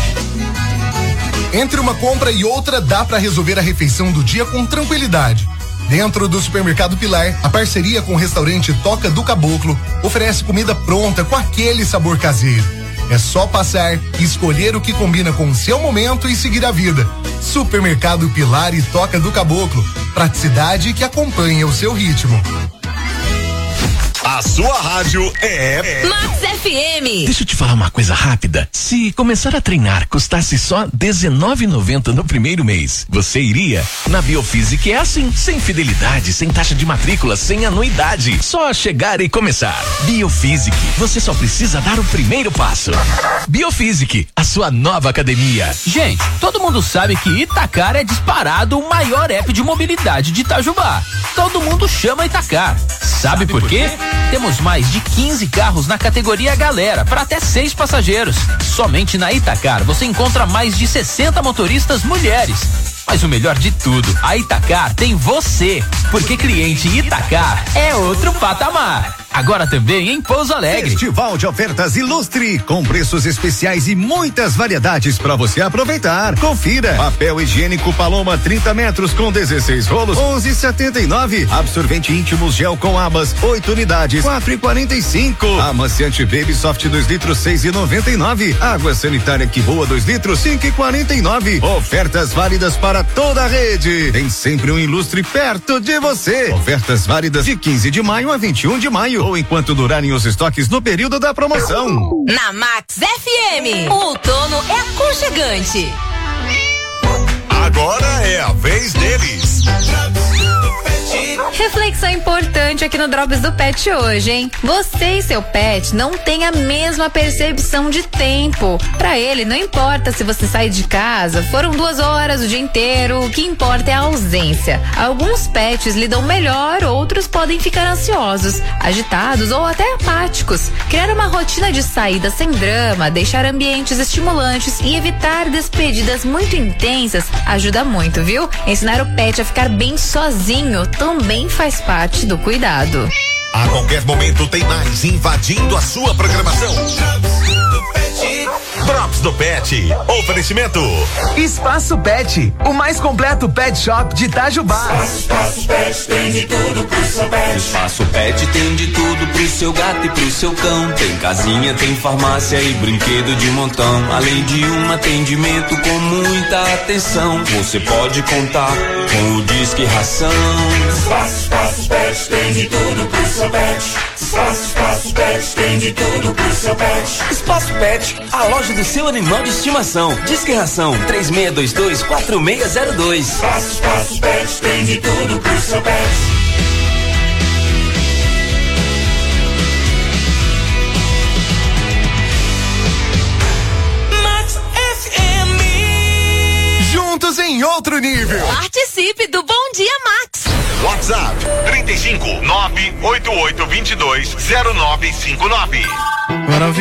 Entre uma compra e outra, dá para resolver a refeição do dia com tranquilidade. Dentro do Supermercado Pilar, a parceria com o restaurante Toca do Caboclo oferece comida pronta com aquele sabor caseiro. É só passar e escolher o que combina com o seu momento e seguir a vida. Supermercado Pilar e Toca do Caboclo, praticidade que acompanha o seu ritmo. A sua rádio é Max F M. Deixa eu te falar uma coisa rápida. Se começar a treinar custasse só dezenove e noventa no primeiro mês, você iria? Na Biofísica é assim, sem fidelidade, sem taxa de matrícula, sem anuidade. Só chegar e começar. Biofísica, você só precisa dar o primeiro passo. Biofísica, a sua nova academia. Gente, todo mundo sabe que Itacar é disparado o maior app de mobilidade de Itajubá. Todo mundo chama Itacar. Sabe, Sabe por, por quê? quê? Temos mais de quinze carros na categoria Galera, para até seis passageiros. Somente na Itacar você encontra mais de sessenta motoristas mulheres. Mas o melhor de tudo, a Itacar tem você, porque cliente Itacar é outro patamar. Agora também em Pouso Alegre. Festival de ofertas Ilustre, com preços especiais e muitas variedades para você aproveitar. Confira. Papel higiênico Paloma trinta metros com dezesseis rolos, onze e setenta e nove. Absorvente íntimos gel com abas, oito unidades, quatro e quarenta e cinco. Amaciante Baby Soft dois litros, seis e noventa e nove. Água sanitária que boa dois litros, cinco e quarenta e nove. Ofertas válidas para toda a rede. Tem sempre um Ilustre perto de você. Ofertas válidas de quinze de maio a vinte e um de maio. Ou enquanto durarem os estoques no período da promoção. Na Max F M, o outono é aconchegante. Agora é a vez deles. Reflexão importante aqui no Drops do Pet hoje, hein? Você e seu pet não têm a mesma percepção de tempo. Pra ele, não importa se você sai de casa, foram duas horas o dia inteiro, o que importa é a ausência. Alguns pets lidam melhor, outros podem ficar ansiosos, agitados ou até apáticos. Criar uma rotina de saída sem drama, deixar ambientes estimulantes e evitar despedidas muito intensas ajuda muito, viu? Ensinar o pet a ficar bem sozinho também faz parte do cuidado. A qualquer momento tem mais invadindo a sua programação. Drops do Pet. Oferecimento. Espaço Pet, o mais completo pet shop de Itajubá. Espaço Pet tem de tudo pro seu pet. Espaço Pet tem de tudo pro seu gato e pro seu cão. Tem casinha, tem farmácia e brinquedo de montão. Além de um atendimento com muita atenção. Você pode contar com o Disque Ração. Espaço, Espaço Pet tem de tudo pro seu pet. Espaço, Espaço Pet tem de tudo pro seu pet. Espaço Pet, a loja do seu animal de estimação. Disque Ração três seis dois dois, quatro seis zero dois. Espaço, Espaço Pet tem de tudo pro seu pet. Juntos em outro nível. Participe do Bom Dia Max. WhatsApp trinta e cinco, nove oito oito dois dois, zero nove cinco nove. Maravilha.